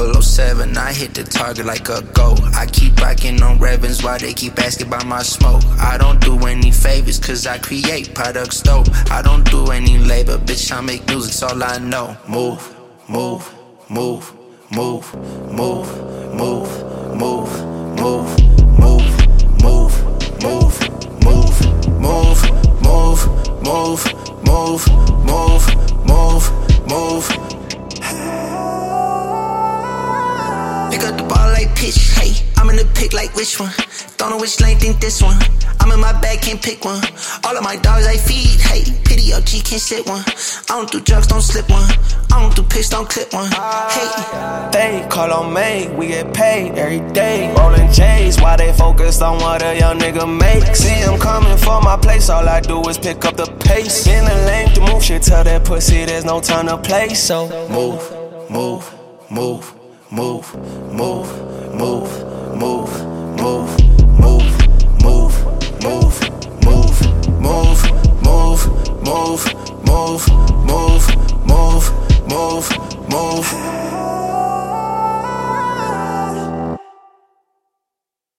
007, I hit the target like a goat. I keep rocking on Revens while they keep asking about my smoke. I don't do any favors cause I create products dope. I don't do any labor, bitch, I make music's all I know. Move, move, move, move, move, move, move, move, move, move, move, move, move, move, move, move, move, move, move. Pick up the ball like pitch, hey, I'm in the pick like which one? Don't know which lane, think this one. I'm in my bag, can't pick one. All of my dogs I feed, hey, pity OG, can't sit one. I don't do drugs, don't slip one. I don't do pics, don't clip one. Hey, they call on me, we get paid every day. Rolling J's, why they focused on what a young nigga makes? See him coming for my place, all I do is pick up the pace. In the lane to move shit, tell that pussy there's no time to play. So move, move, move, move, move, move, move, move, move, move, move, move, move, move, move, move, move, move, move, move.